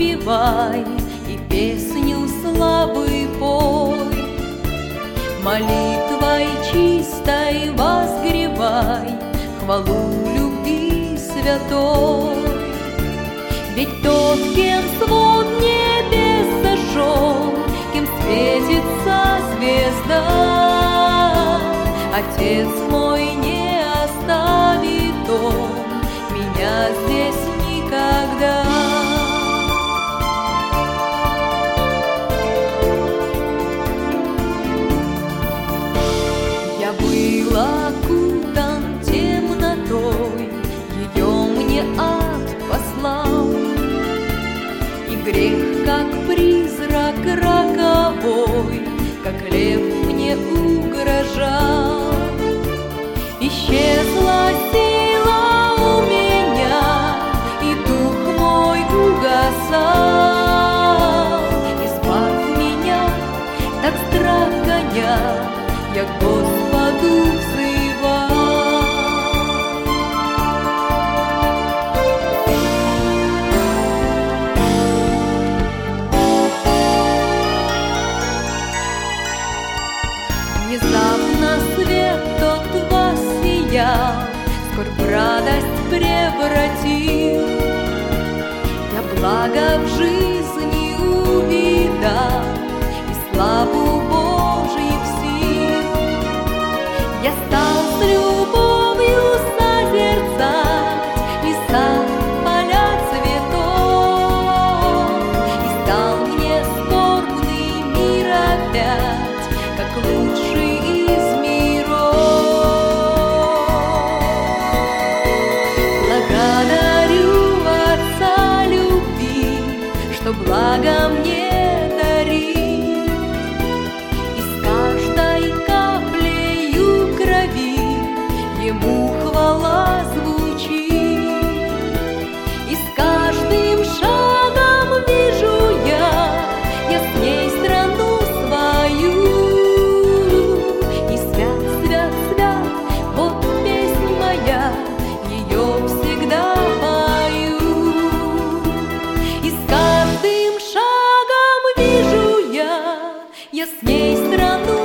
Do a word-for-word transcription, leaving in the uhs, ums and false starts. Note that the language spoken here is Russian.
воспевай и песню славы пой. Молитвой чистой возгревай хвалу любви святой. Ведь тот, кем свод небес зажжен, кем светится звезда, Отец мой, не оставит Он меня здесь никогда. Я был окутан темнотой, ее мне ад послал, и грех, как призрак роковой, как лев мне угрожал. Исчезла сила у меня, и дух мой угасал. Избавь меня, так страх гоня, я к Господу взывал. Внезапно свет тот воссиял, скорбь в радость превратил. Я благо в жизни увидал и славу Божьих сил. Я стал с любовью созерцать леса, поля цветов, и стал мне скорбный мир опять, как лучший из миров. Благодарю Отца любви, что благо мне дарит, и с каждой каплею крови Ему хвала звучит. И с каждым шагом вижу я ясней страну свою. И свят, свят, свят, вот песнь моя, ее всегда пою. И с каждым шагом вижу я ясней страну